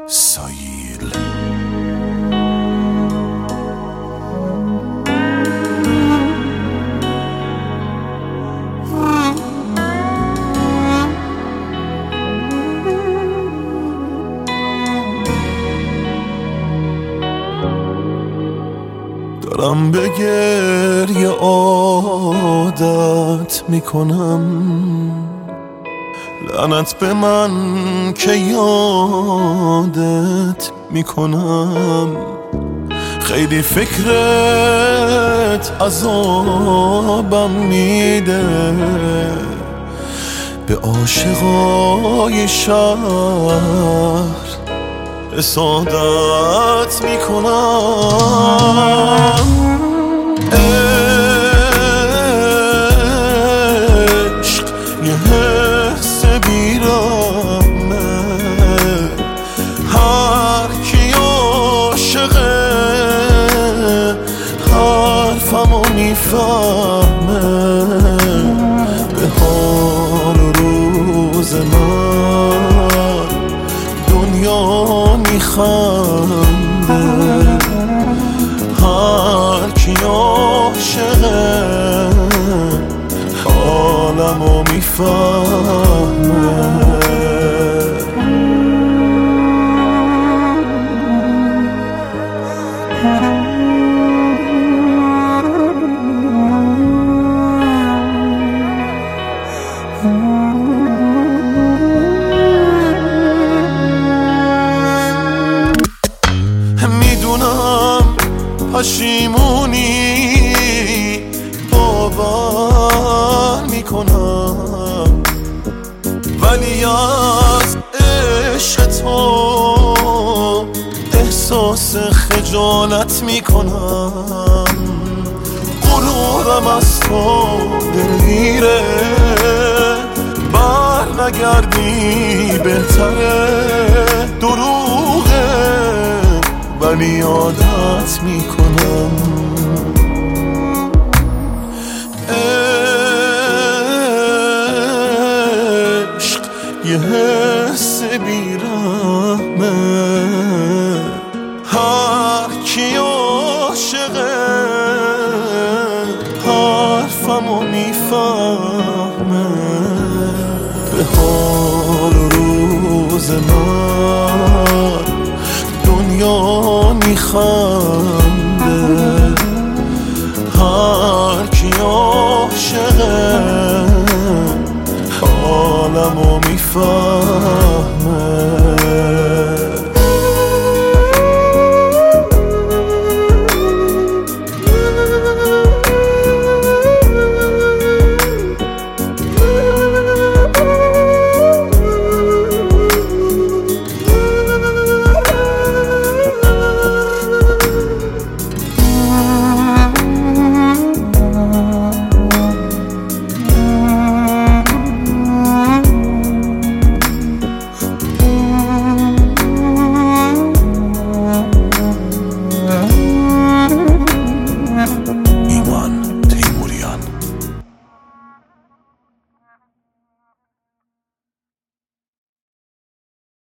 سایل. دارم به گریه عادت میکنم، لعنت به من که یادت میکنم. خیلی فکرت عذابم میده، به عاشقای شهر حسادت میکنم. عشق یه حس بیرحمه، هر کی عاشقه حرفمو میفهمه. به حال و روز من دنیا میخنده، هر کی عاشقه حالمو میفهمه. میدونم پشیمونی باور میکنم، ولی از عشق تو احساس خجالت میکنم. غرورم از تو دلیره، بر نگردی بهتره. دروغه ولی عادت میکنم. عشق یه حس بیرحمه، هر کی عاشقه حرفمو میفهمه. به حال و روز من دنیا میخنده، هر کی عاشقه حالمو میفهمه.